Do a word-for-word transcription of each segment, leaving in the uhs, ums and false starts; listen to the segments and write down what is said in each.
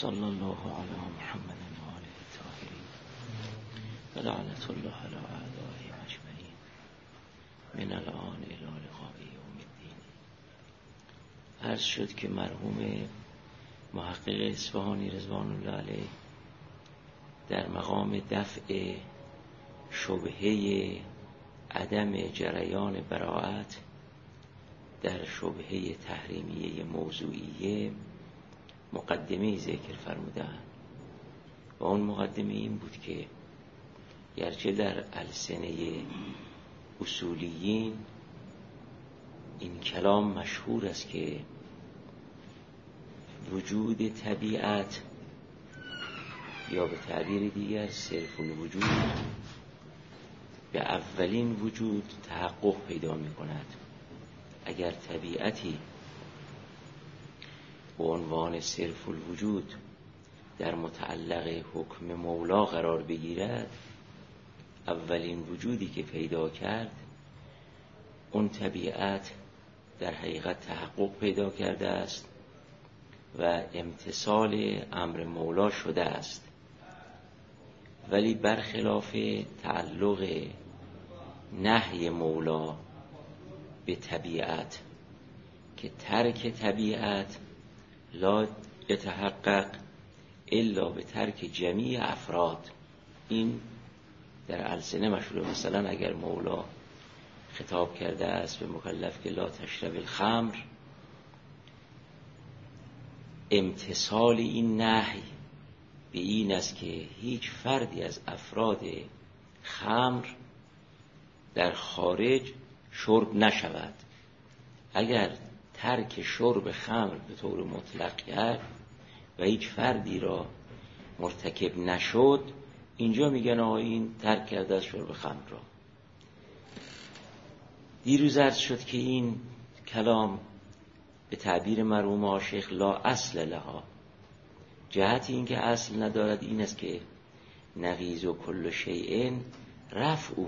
صلی الله علی محمد و آله الطاهرین و لعنت الله علی اعدائهم اجمعین من الان الی لقاء یوم الدین. عرض شد که مرحوم محقق اصفهانی رضوان الله علیه در مقام دفع شبهه عدم جریان براءت در شبهه تحریمیه موضوعیه مقدمه ذکر فرمودند و اون مقدمه این بود که گرچه در السنه اصولیین این کلام مشهور است که وجود طبیعت یا به تعبیر دیگر صرف الوجود به اولین وجود تحقق پیدا می کند. اگر طبیعتی به عنوان صرف الوجود در متعلق حکم مولا قرار بگیرد، اولین وجودی که پیدا کرد اون طبیعت در حقیقت تحقق پیدا کرده است و امتثال امر مولا شده است. ولی برخلاف تعلق نهی مولا به طبیعت که ترک طبیعت لا یتحقق الا به ترک جمیع افراد، این در السنه مشهوره. مثلا اگر مولا خطاب کرده است به مکلف که لا تشرب الخمر، امتثال این نهی به این است که هیچ فردی از افراد خمر در خارج شرب نشود. اگر ترک شرب خمر به طور مطلق کرد و هیچ فردی را مرتکب نشد، اینجا میگن آقا این ترک کرده از شرب خمر را. دیروز عرض شد که این کلام به تعبیر مرحوم عاشق لا اصل لها، جهت این که اصل ندارد این است که نقیض و کل شیء رفعه،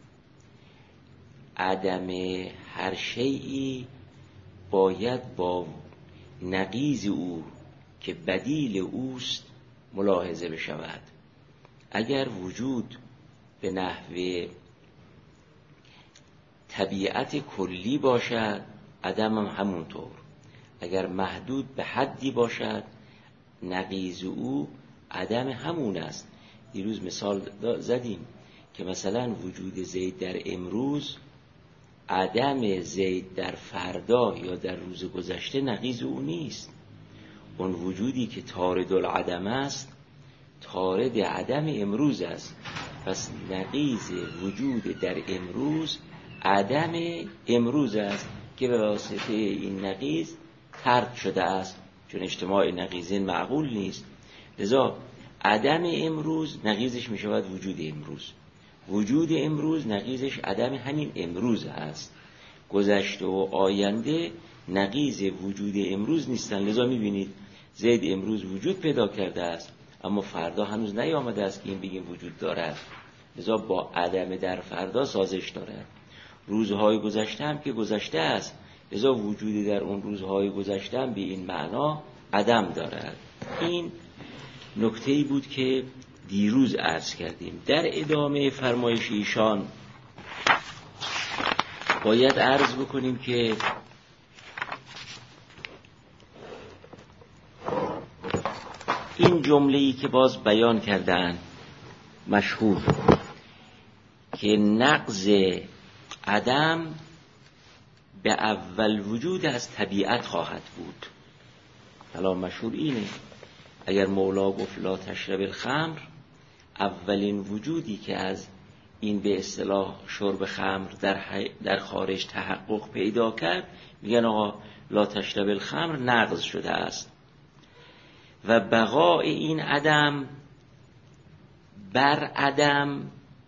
عدم هر شیئی باید با نقیض او که بدیل اوست ملاحظه بشود. اگر وجود به نحو طبیعت کلی باشد، عدم هم همونطور. اگر محدود به حدی باشد، نقیض او عدم همون است. دیروز مثال زدیم که مثلا وجود زید در امروز عدم زید در فردا یا در روز گذشته نقیض او نیست. اون وجودی که طارد العدم است طارد عدم امروز است. پس نقیض وجود در امروز عدم امروز است که به واسطه این نقیض طرد شده است، چون اجتماع نقیضین معقول نیست. لذا عدم امروز نقیضش می شود وجود امروز، وجود امروز نقیضش عدم همین امروز است. گذشته و آینده نقیض وجود امروز نیستن. لذا می بینید زید امروز وجود پیدا کرده است اما فردا هنوز نیامده است که این بگیم وجود دارد. لذا با عدم در فردا سازش دارد. روزهای گذشته هم که گذشته است، لذا وجودی در اون روزهای گذشته هم به این معنا عدم دارد. این نکته‌ای بود که دیروز عرض کردیم. در ادامه فرمایش ایشان باید عرض بکنیم که این جمله‌ای که باز بیان کردن مشهور که نقض عدم به اول وجود از طبیعت خواهد بود. کلام مشهور اینه. اگر مولا گفت لا تشرب الخمر، اولین وجودی که از این به اصطلاح شرب خمر در, در خارج تحقق پیدا کرد، میگن آقا لا تشرب الخمر نقض شده است. و بقای این عدم بر عدم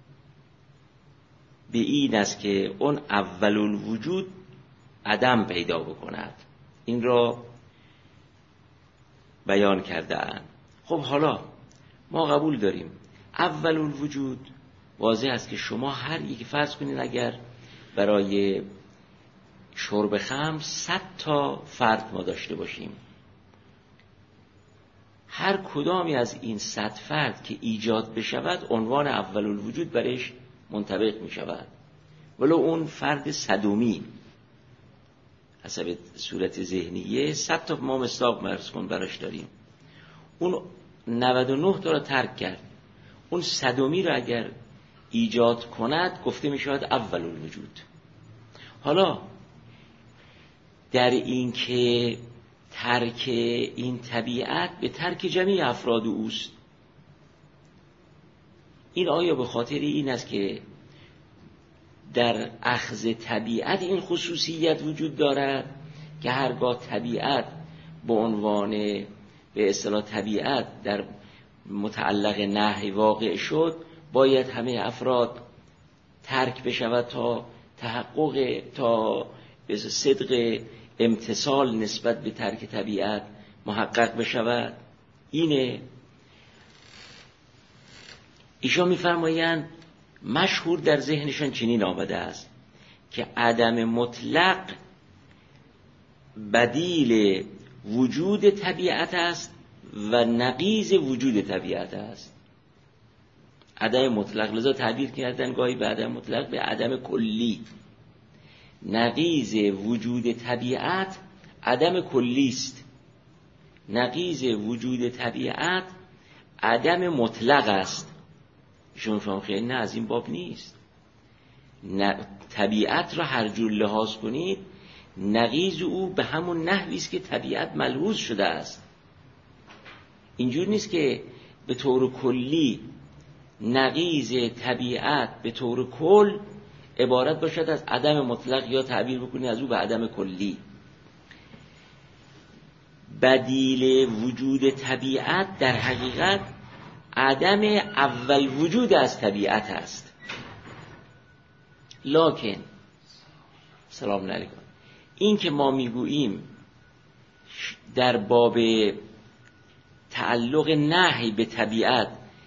به این است که اون اول الوجود عدم پیدا بکند. این را بیان کرده اند. خب حالا ما قبول داریم اول الوجود واضح است که شما هر یک فرض کنید اگر برای شرب خمر صد تا فرد ما داشته باشیم، هر کدامی از این صد فرد که ایجاد بشود عنوان اول الوجود برش منطبق می شود، ولو اون فرد صدومی حسب صورت ذهنیه صد تا ما مصداق مرز کن براش داریم، اون نود و نه تا را ترک کرد، اون صدومی را اگر ایجاد کند گفته می شود اول الوجود. حالا در این که ترک این طبیعت به ترک جمیع افراد اوست، این آیا به خاطر این است که در اخذ طبیعت این خصوصیت وجود دارد که هرگاه طبیعت به عنوان به اصطلاح طبیعت در متعلق نهی واقع شد باید همه افراد ترک بشود تا تحقق تا صدق امتصال نسبت به ترک طبیعت محقق بشود؟ اینه. ایشان می‌فرمایند مشهور در ذهنشان چنین آمده است که عدم مطلق بدیل وجود طبیعت است و نقیض وجود طبیعت است. عدم مطلق لذا تعبیر کردن گاهی به عدم مطلق به عدم کلی. نقیض وجود طبیعت عدم کلی است، نقیض وجود طبیعت عدم مطلق است. شما فهم خیلی نه، از این باب نیست. طبیعت را هر جور لحاظ کنید نقیض او به همون نحوی است که طبیعت ملحوظ شده است. اینجور نیست که به طور کلی نقیض طبیعت به طور کل عبارت باشد از عدم مطلق یا تعبیر بکنید از او به عدم کلی. بدیل وجود طبیعت در حقیقت عدم اول وجود از طبیعت است. لکن سلام علیکم، این که ما میگوییم در باب تعلق نهی به طبیعت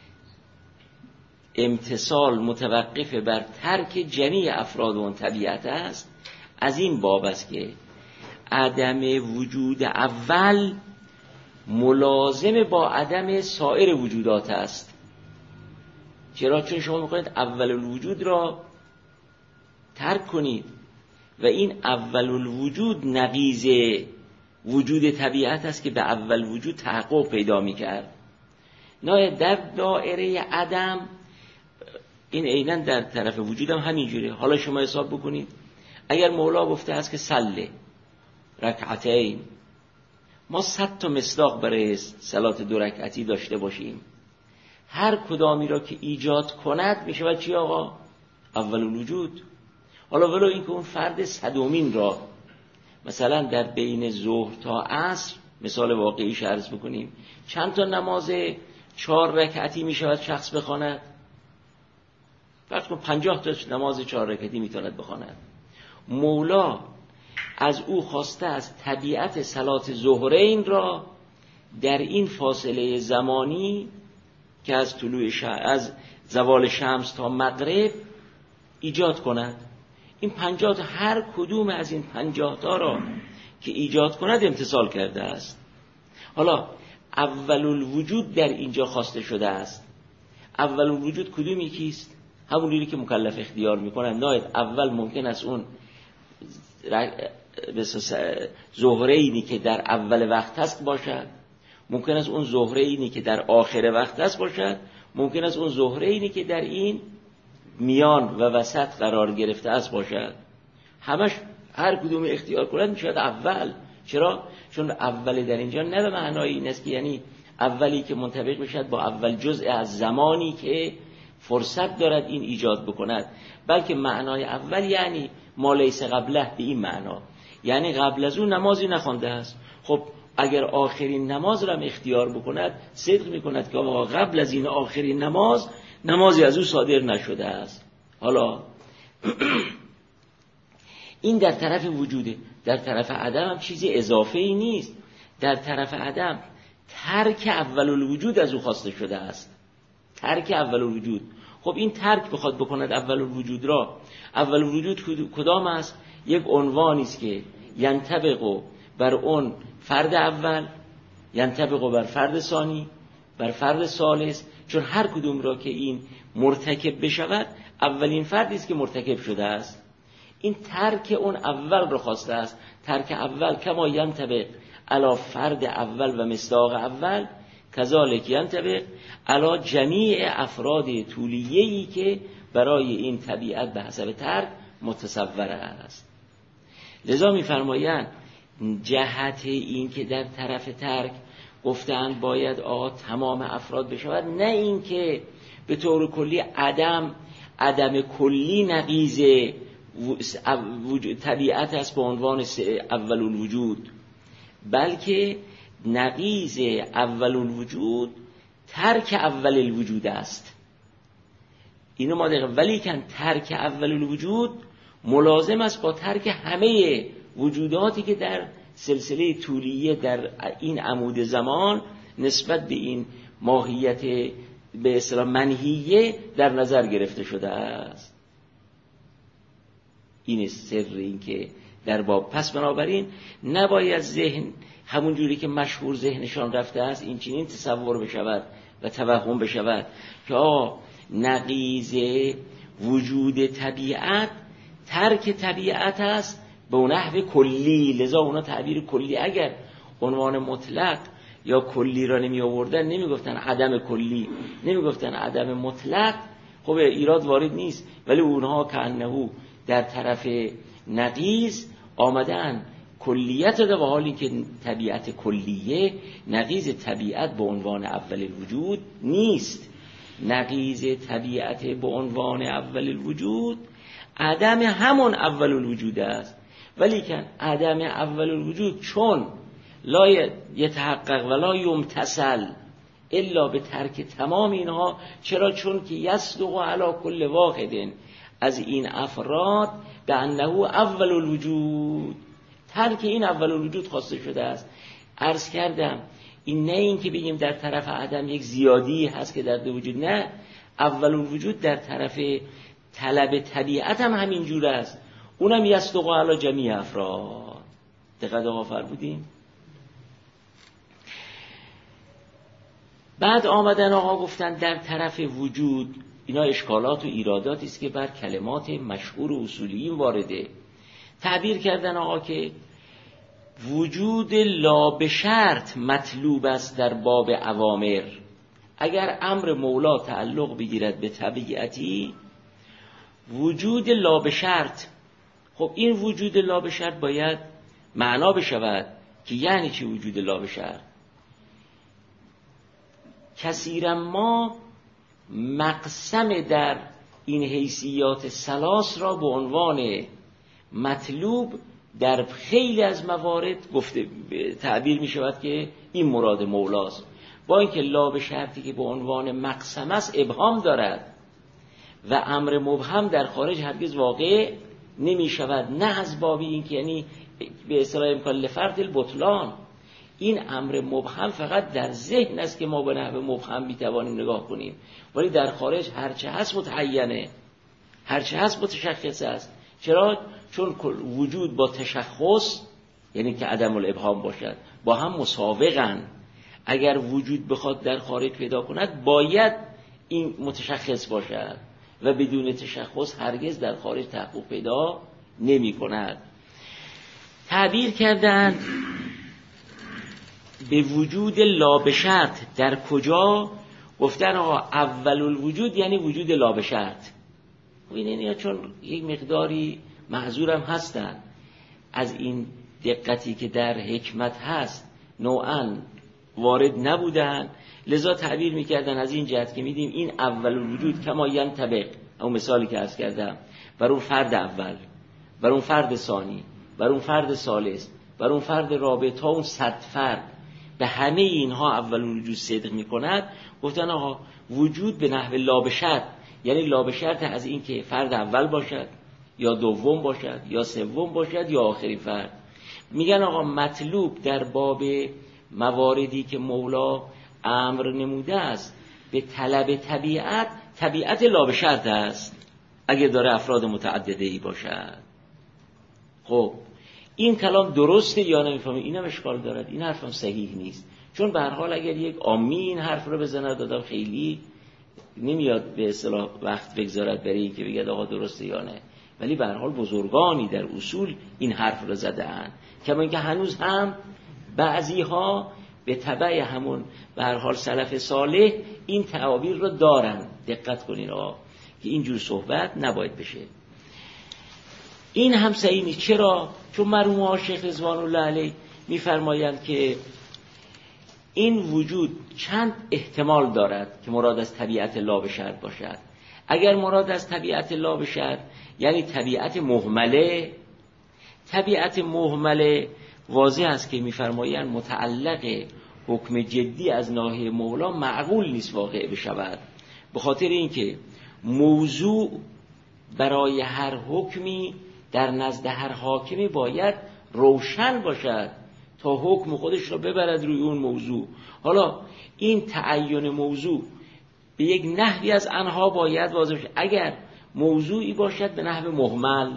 امتصال متوقف بر ترک جمیع افراد اون طبیعت است، از این باب است که عدم وجود اول ملازم با عدم سایر وجودات است. چرا؟ چون شما میخواید اول الوجود را ترک کنید و این اول الوجود نقیض وجود طبیعت است که به اول وجود تحقق پیدا میکرد. نه در دایره عدم این عیناً در طرف وجود هم همینجوره. حالا شما حساب بکنید اگر مولا گفته است که صلی رکعتین، ما صد تا مصداق برای صلات دو رکعتی داشته باشیم، هر کدامی را که ایجاد کند میشه و چی آقا؟ اول الوجود. حالا ولو اینکه اون فرد صدومین را مثلا در بین ظهر تا عصر مثال واقعیش عرض بکنیم، چند تا نماز چهار رکعتی میشود شخص بخواند؟ فرض کن پنجاه تا نماز چهار رکعتی میتواند بخواند. مولا از او خواسته از طبیعت صلات ظهرین را در این فاصله زمانی که از طلوع ش... از زوال شمس تا مغرب ایجاد کند. این پنجاه تا هر کدوم از این پنجاه تا را که ایجاد کند امتصال کرده است. حالا اول الوجود در اینجا خواسته شده است. اول الوجود کدومی کیست؟ همونی که مکلف اختیار میکنن. ناید اول ممکن است اون زهره اینی که در اول وقت هست باشد، ممکن است اون زهره اینی که در آخر وقت هست باشد، ممکن است اون زهره اینی که در این میان و وسط قرار گرفته است باشد. همش هر کدوم اختیار کنند میشود اول. چرا؟ چون اول در اینجا نه به معنای این است که یعنی اولی که منطبق بشد با اول جزء از زمانی که فرصت دارد این ایجاد بکند، بلکه معنای اول یعنی ما لیس قبله، به این معنا یعنی قبل از اون نمازی نخوانده است. خب اگر آخرین نماز را هم اختیار بکند صدق میکند که قبل از این آخرین نماز نمازی از او صادر نشده است. حالا این در طرف وجوده. در طرف عدم هم چیزی اضافه ای نیست. در طرف عدم ترک اول الوجود از او خواسته شده است. ترک اول الوجود. خب این ترک بخواد بکند اول الوجود را، اول الوجود کدام است؟ یک عنوانی است که ینطبق بر اون فرد اول، ینطبق بر فرد ثانی، بر فرد ثالث، چون هر کدوم را که این مرتکب بشود اولین فردی است که مرتکب شده است. این ترک اون اول رو خواسته است. ترک اول کما ینطبق علی فرد اول و مصداق اول، کذالک ینطبق علی جمیع افراد طولیه‌ای که برای این طبیعت به حسب ترک متصور است. لذا می‌فرمایند جهت این که در طرف ترک گفتن باید آقا تمام افراد بشود، نه این که به طور کلی عدم عدم کلی نقیض طبیعت است به عنوان اول الوجود، بلکه نقیض اول الوجود ترک اول الوجود است. اینو ما دقیقا، ولی کن ترک اول الوجود ملازم است با ترک همه وجوداتی که در سلسله طولیه در این عمود زمان نسبت به این ماهیت به اصطلاح منهیه در نظر گرفته شده است. این سر این که در باب، پس بنابراین نباید ذهن همون جوری که مشهور ذهنشان رفته است این چنین تصور بشود و توهم بشود که آه نقیض وجود طبیعت ترک طبیعت است به نحو کلی. لذا اونا تعبیر کلی، اگر عنوان مطلق یا کلی را نمی آوردن نمی گفتن عدم کلی، نمی گفتن عدم مطلق، خب ایراد وارد نیست، ولی اونها کأنه در طرف نقیض آمدن کلیت ده، و حالی که طبیعت کلیه نقیض طبیعت به عنوان اول الوجود نیست. نقیض طبیعت به عنوان اول الوجود عدم همون اول الوجود است، ولی که عدم اول الوجود چون لا یتحقق ولا یمتثل الا به ترک تمام اینها. چرا؟ چون که یصدق علی کل واحد از این افراد به انه اول الوجود، ترک این اول الوجود خواسته شده است. عرض کردم این نه این که بگیم در طرف عدم یک زیادی هست که در دو وجود، نه، اول الوجود در طرف طلب طبیعت هم همین جور است، اونم یصدق علی جمیع افراد. دقت آقا فرمودیم. بعد آمدن آقا گفتن در طرف وجود، اینا اشکالات و ایراداتی است که بر کلمات مشهور و اصولیین وارده. تعبیر کردن آقا که وجود لا به شرط مطلوب است در باب اوامر. اگر امر مولا تعلق بگیرد به طبیعتی، وجود لا به شرط، خب این وجود لا به شرط باید معنا بشود که یعنی چی وجود لا به شرط. کثیرا ما مقسم در این حیثیات ثلاث را به عنوان مطلوب در خیلی از موارد گفته تعبیر می شود که این مراد مولاست، با اینکه لا به شرطی که به عنوان مقسم است ابهام دارد و امر مبهم در خارج هرگز واقع نمی شود، نه از بابی این که یعنی به اصطلاح امکان لفرد البطلان. این امر مبهم فقط در ذهن است که ما به نحو مبهم می توانیم نگاه کنیم، ولی در خارج هرچه هست متعینه، هرچه هست متشخص است. چرا؟ چون وجود با تشخص، یعنی که عدم الابهام باشد، با هم مساوقن. اگر وجود بخواد در خارج پیدا کند باید این متشخص باشد و بدون تشخص هرگز در خارج تحقق پیدا نمی کند. تعبیر کردن به وجود لا به شرط در کجا؟ گفتن آقا اول الوجود یعنی وجود لا به شرط. ببینید چون یک مقداری معذورم هستن از این دقتی که در حکمت هست نوعاً وارد نبودن، لذا تعبیر میکردن از این جهت که میدیم این اول الوجود کما ینطبق، اون مثالی که عرض کردم، بر اون فرد اول، بر اون فرد ثانی، بر اون فرد ثالث، بر اون فرد رابع تا اون صد فرد، به همه اینها اول الوجود صدق میکند. گفتن آقا وجود به نحو لا به شرط، یعنی لا به شرط از این که فرد اول باشد یا دوم باشد یا سوم باشد یا آخرین فرد. میگن آقا مطلوب در باب مواردی که مولا امر نموده است به طلب طبیعت، طبیعت لا به شرط است اگر داره افراد متعدده ای باشد. خب این کلام درسته یا نمیفهمید؟ اینم اشکال دارد، این حرفم صحیح نیست، چون به هر حال اگر یک عامی این حرف رو بزنه دادم خیلی نمیاد به اصطلاح وقت بگذارد برای اینکه بگه آقا درسته یا نه، ولی به هر حال بزرگانی در اصول این حرف رو زده‌اند، کما اینکه هنوز هم بعضی‌ها به تبع همون به هر حال سلف صالح این تعابیر رو دارن. دقت کنین آقا که اینجور صحبت نباید بشه. این هم صحیح نیست. چرا؟ چون مرحوم آقا شیخ رضوان الله علیه می‌فرمایند که این وجود چند احتمال دارد که مراد از طبیعت لا بشر باشد. اگر مراد از طبیعت لا بشر یعنی طبیعت مهمله، طبیعت مهمله واضح است که می‌فرمایند متعلق حکم جدی از ناحیه مولا معقول نیست واقع بشود، به خاطر اینکه موضوع برای هر حکمی در نزد هر حاکمی باید روشن باشد تا حکم خودش رو ببرد روی اون موضوع. حالا این تعین موضوع به یک نحوی از آنها باید واضح باشد. اگر موضوعی باشد به نحو مهمل،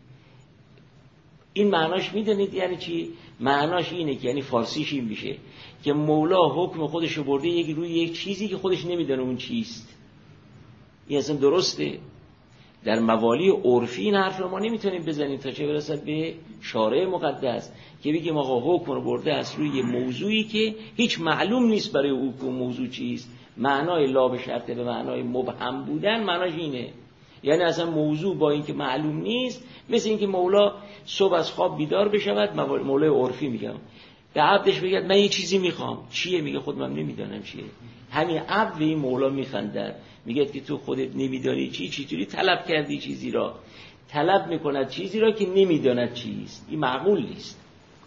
این معناش میدونید یعنی چی؟ معناش اینه که یعنی فارسیش این میشه که مولا حکم خودش رو برده یک روی یک چیزی که خودش نمیدونه اون چیست. این اصلا درسته؟ در موالی عرفی این حرف رو ما نمیتونیم بزنیم تا چه برسد به شارع مقدس که بگیم آقا حکم رو برده است روی موضوعی که هیچ معلوم نیست برای او که موضوع چیست. معنای لا به شرطه به معنای مبهم بودن معناش اینه، یعنی اصلا موضوع با اینکه معلوم نیست، مثل اینکه مولا صبح از خواب بیدار بشود، مولای عرفی میگم به عبدش بگه من یه چیزی میخوام، چیه؟ میگه خود من نمیدانم چیه. همین عبد به این مولا میخنده، میگه که تو خودت نمیدانی چی، چطوری طلب کردی چیزی را؟ طلب میکند چیزی را که نمیداند چیست. این معقول نیست.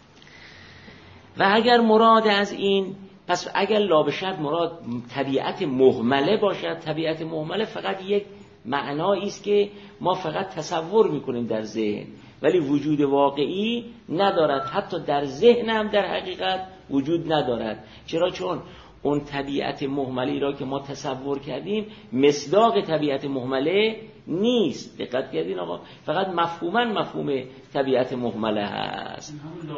و اگر مراد از این، پس اگر لا بشر مراد طبیعت مهمله باشد، طبیعت مهمله فقط یک معنایی است که ما فقط تصور میکنیم در ذهن، ولی وجود واقعی ندارد. حتی در ذهن هم در حقیقت وجود ندارد. چرا؟ چون اون طبیعت مهملی را که ما تصور کردیم مصداق طبیعت مهمله نیست. دقت کردین آقا؟ فقط مفهوما مفهوم طبیعت مهمله هست.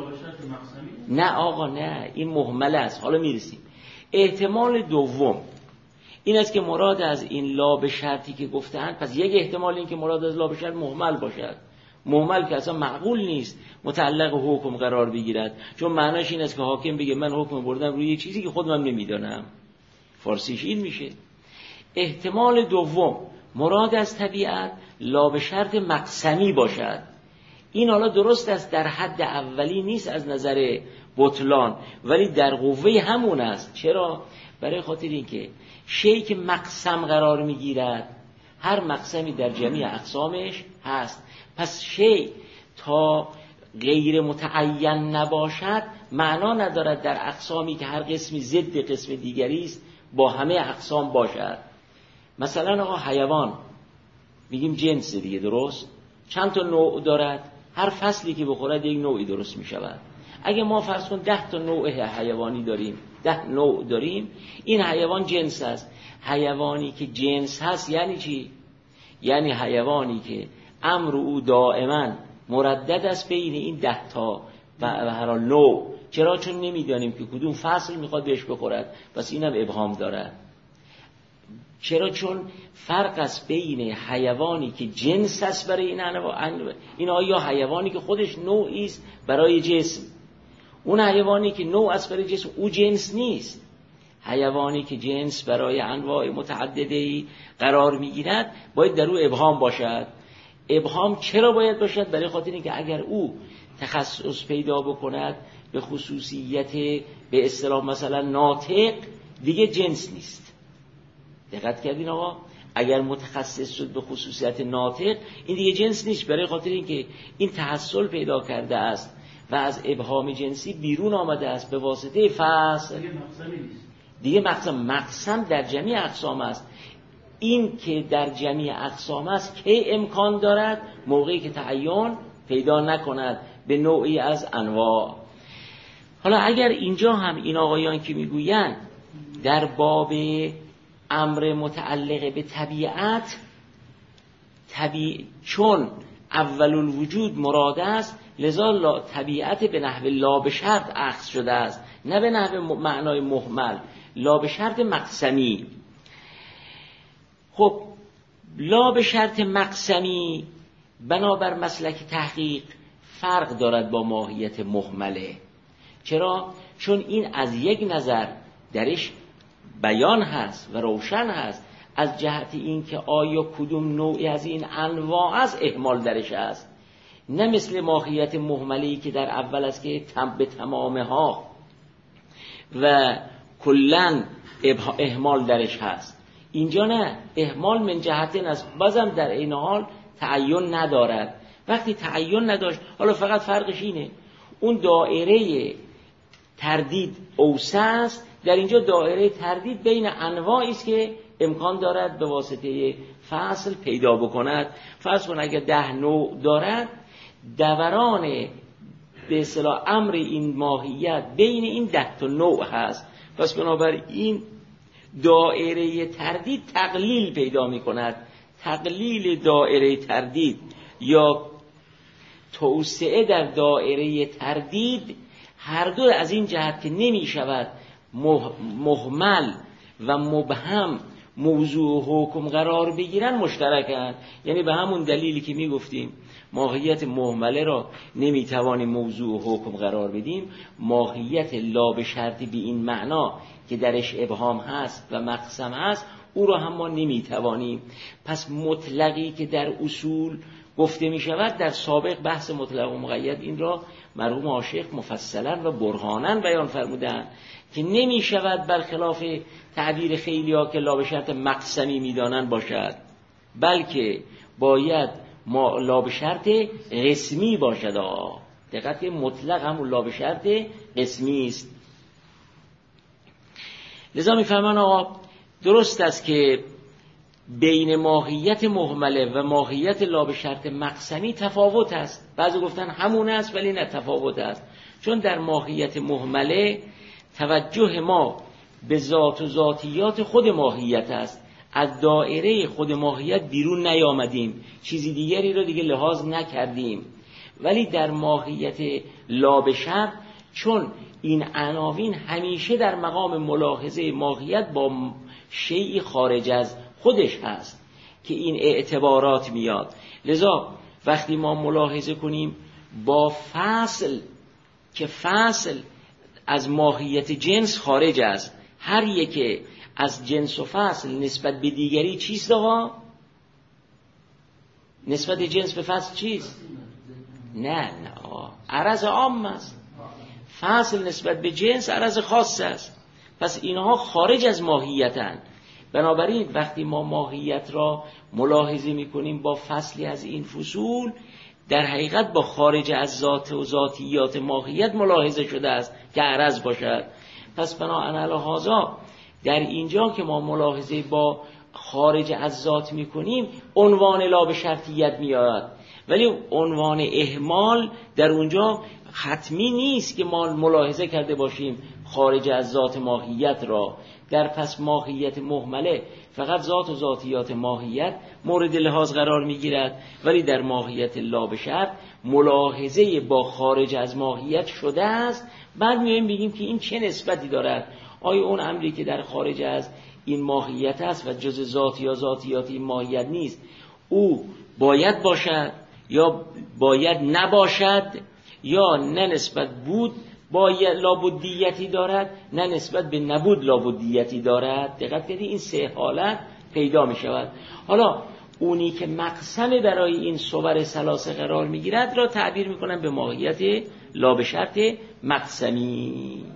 نه آقا نه، این مهمله است. حالا میرسیم. احتمال دوم این است که مراد از این لا به شرطی که گفتن، پس یک احتمال این که مراد از لا به شرط مهمل باشد، مهمل که اصلا معقول نیست متعلق حکم قرار بگیرد، چون معناش این است که حاکم بگه من حکم بردم روی یک چیزی که خودم نمیدانم. فارسیش این میشه. احتمال دوم مراد از طبیعت لا به شرط مقسمی باشد. این حالا درست است در حد اولی نیست از نظر بطلان، ولی در قوه همون است. چرا؟ برای خاطر اینکه شیء که مقسم قرار میگیرد، هر مقسمی در جمیع اقسامش هست. پس شیء تا غیر متعین نباشد معنا ندارد در اقسامی که هر قسمی ضد قسم دیگری است با همه اقسام باشد. مثلا آقا حیوان میگیم جنس دیگه، درست؟ چند تا نوع دارد، هر فصلی که بخورد یک نوعی درست میشود. اگه ما فرض کن ده تا نوع حیوانی داریم، ده نوع داریم، این حیوان جنس است. حیوانی که جنس هست یعنی چی؟ یعنی حیوانی که امر او دائما مردد است بین این ده تا و هر حال نوع. چرا؟ چون نمیدانیم که کدوم فصل میخواد بهش بخورد، پس اینم ابهام داره. چرا؟ چون فرق است بین حیوانی که جنس است برای این انواع، این آیا حیوانی که خودش نوعی است برای جسم، اون حیوانی که نوع است برای جسم او جنس نیست. حیوانی که جنس برای انواع متعددی قرار میگیرد باید در او ابهام باشد. ابهام چرا باید باشد؟ برای خاطر اینکه اگر او تخصص پیدا بکند به خصوصیت به اصطلاح مثلا ناطق، دیگه جنس نیست. دقت کردین آقا؟ اگر متخصص شد به خصوصیت ناطق، این دیگه جنس نیست، برای خاطر اینکه این تحصل پیدا کرده است و از ابهام جنسی بیرون آمده است به واسطه فصل. دیگه مقسمی نیست. دیگه مقسم مقسم در جمیع اقسام است. این که در جمیع اقسام است که امکان دارد موقعی که تعین پیدا نکند به نوعی از انواع. حالا اگر اینجا هم این آقایان که میگویند در باب امر متعلق به طبیعت، طبیع چون اول الوجود مراد است، لذا طبیعت به نحو لا به شرط اخذ شده است، نه به نحو معنای مهمل، لا به شرط مقسمی. خب لا به شرط مقسمی بنابر مسلک تحقیق فرق دارد با ماهیت مهمله. چرا؟ چون این از یک نظر درش بیان هست و روشن هست، از جهت این که آیا کدوم نوعی از این انواع از اهمال درش است، نه مثل ماهیت مهملی که در اول است که تم به تمامه ها و کلن اهمال درش هست. اینجا نه، اهمال من جهت است، بازم در این حال تعین ندارد. وقتی تعین نداشت، حالا فقط فرقش اینه اون دایره تردید اوسع است، در اینجا دایره تردید بین انواعی است که امکان دارد به واسطه فصل پیدا بکند. فرض کن اگر ده نوع دارد، دوران به اصطلاح امر این ماهیت بین این ده تا نوع هست، پس بنابراین دایره تردید تقلیل پیدا می کند. تقلیل دایره تردید یا توسعه در دایره تردید هر دو از این جهت که نمی شود مهمل و مبهم موضوع حکم قرار بگیرن مشترکند. یعنی به همون دلیلی که می گفتیم ماهیت مهمله را نمی توانیم موضوع حکم قرار بدیم، ماهیت لا به شرطی به این معنا که درش ابهام هست و مقسم هست او را هم ما نمی توانیم. پس مطلقی که در اصول گفته می شود، در سابق بحث مطلق و مقید این را مرحوم عاشق مفصلا و برهانا بیان فرمودند که نمی شود برخلاف تعبیر خیلیا که لا به شرط مقسمی می دانند باشد، بلکه باید ما لا به شرط قسمی باشد. آه. دقت که مطلق همون لا به شرط قسمی است. لذا می فرمان آقا درست است که بین ماهیت مهمله و ماهیت لا به شرط مقسمی تفاوت است. بعضی گفتن همون است ولی نه، تفاوت است. چون در ماهیت مهمله توجه ما به ذات و ذاتیات خود ماهیت است، از دایره خود ماهیت بیرون نیامدیم، چیزی دیگری را دیگه لحاظ نکردیم. ولی در ماهیت لا به شرط چون این عناوین همیشه در مقام ملاحظه ماهیت با شیء خارج از خودش هست که این اعتبارات میاد، لذا وقتی ما ملاحظه کنیم با فصل که فصل از ماهیت جنس خارج است، هر یک از جنس و فصل نسبت به دیگری چیست آقا؟ نسبت جنس به فصل چیست؟ نه نه آقا، عرض عام است. فصل نسبت به جنس عرض خاص است. پس اینها خارج از ماهیتن. بنابراین وقتی ما ماهیت را ملاحظه میکنیم با فصلی از این فصول، در حقیقت با خارج از ذات و ذاتیات ماهیت ملاحظه شده است که عرض باشد. پس بناهن هذا در اینجا که ما ملاحظه با خارج از ذات میکنیم عنوان لا به شرطیت میاد، ولی عنوان اهمال در اونجا حتمی نیست که ما ملاحظه کرده باشیم خارج از ذات ماهیت را. در پس ماهیت مهمله فقط ذات و ذاتیات ماهیت مورد لحاظ قرار میگیرد، ولی در ماهیت لا به شرط ملاحظه با خارج از ماهیت شده است. بعد میایم بگیم که این چه نسبتی دارد، آیا اون امری که در خارج از این ماهیت است و جز ذات یا ذاتیات این ماهیت نیست، او باید باشد یا باید نباشد، یا نه نسبت بود باید لابدیتی دارد، نه نسبت به نبود لابدیتی دارد. دقت کنید این سه حالت پیدا می شود. حالا اونی که مقسم برای این صور ثلاثه قرار می گیرد را تعبیر می کنن به ماهیت لا به شرط مقسمی.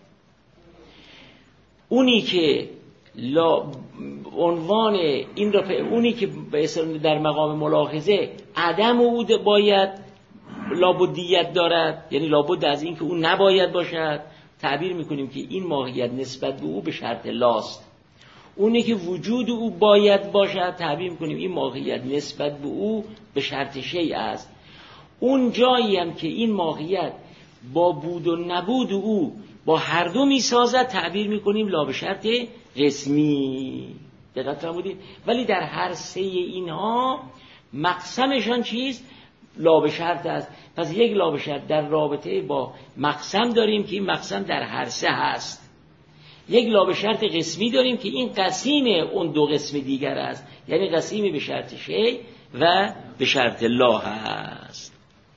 اونی که لا عنوان این را اونی که در مقام ملاحظه عدم او باید لابدیت دارد، یعنی لابد از این که اون نباید باشد، تعبیر میکنیم که این ماهیت نسبت به او به شرط لاست. اونی که وجود او باید باشد، تعبیر میکنیم این ماهیت نسبت به او به شرط شیء است. اون جایی هم که این ماهیت با بود و نبود او با هر دو میسازد، تعبیر میکنیم لا به شرط قسمی. دقت فرمودید؟ ولی در هر سه اینها مقسمشان چیست؟ لا به شرط است. پس یک لا به شرط در رابطه با مقسم داریم که این مقسم در هر سه هست. یک لا به شرط قسمی داریم که این قسیم اون دو قسم دیگر است، یعنی قسیمی به شرط شی و به شرط لا هست.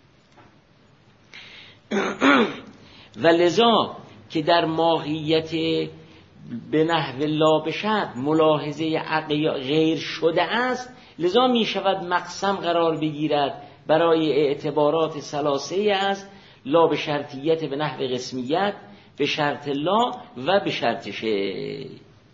و لذا که در ماهیت به نحو لا به شرط ملاحظه عقلی غیر شده است، لذا می شود مقسم قرار بگیرد برای اعتبارات ثلاثه است: لا به شرطیت به نحو قسمیت، به شرط لا و به شرط شی.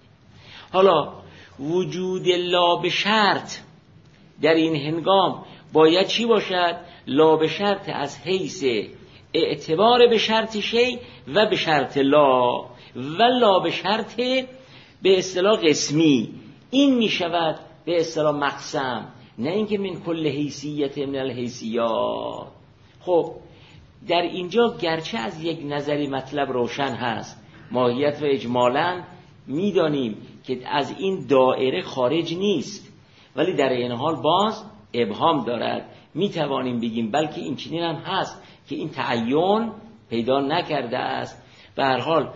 حالا وجود لا به شرط در این هنگام باید چی باشد؟ لا به شرط از حیث اعتبار به شرط شی و به شرط لا، و لا به شرط به اصطلاح قسمی. این می شود به اصطلاح مقسم، نه اینکه من کل حیثیت من الحیثیات. خب در اینجا گرچه از یک نظری مطلب روشن هست، ماهیت و اجمالاً میدانیم که از این دایره خارج نیست، ولی در این حال باز ابهام دارد. میتوانیم بگیم بلکه این چنین هم هست که این تعین پیدا نکرده است. به هر حال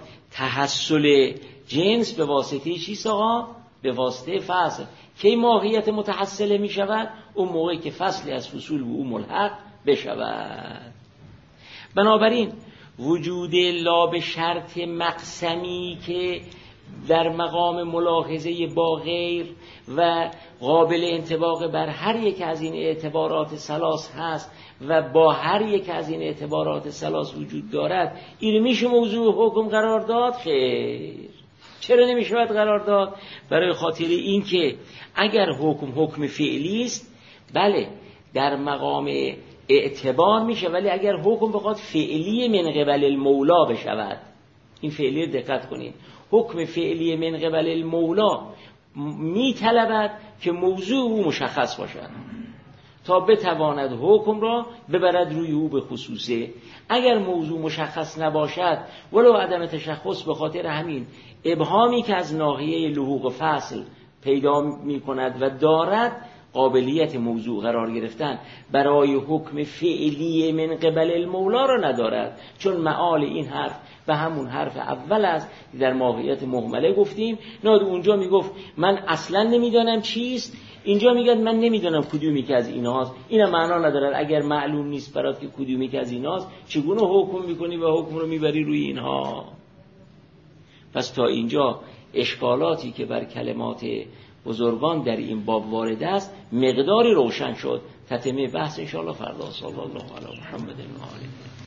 تحصل جنس به واسطه چیست آقا؟ به واسطه فصل. کی ماهیت متحصله می شود؟ اون موقعی که فصلی از فصول به او ملحق بشود. بنابراین وجود لا به شرط مقسمی که در مقام ملاحظه با غیر و قابل انطباق بر هر یک از این اعتبارات ثلاث هست و با هر یک از این اعتبارات ثلاث وجود دارد، این میشه موضوع حکم قرار داد؟ خیر. چرا نمیشه قرار داد؟ برای خاطر این که اگر حکم حکم فعلی است، بله در مقام اعتبار میشه، ولی اگر حکم بخواد فعلی من قبل المولا بشود، این فعلی دقت کنید، حکم فعلی من قبل المولا میطلبد که موضوع او مشخص باشد تا بتواند حکم را ببرد روی او به خصوصه. اگر موضوع مشخص نباشد ولو عدم تشخص، به خاطر همین ابهامی که از ناحیه لحوق فصل پیدا می کند و دارد قابلیت موضوع قرار گرفتن، برای حکم فعلی من قبل المولا را ندارد، چون معال این حرف و همون حرف اول است که در ماهیت مهمله گفتیم. ناد اونجا میگفت من اصلا نمیدانم چیست، اینجا میگه من نمیدانم کدومی که از ایناست. اینا معنا ندارد. اگر معلوم نیست برات که کدومی که از ایناست، چگونه حکم میکنی و حکم رو میبری روی اینها؟ پس تا اینجا اشکالاتی که بر کلمات بزرگان در این باب وارد است مقداری روشن شد. تتمه بحث انشاءالله فردا. صلی الله علی محمد و آله.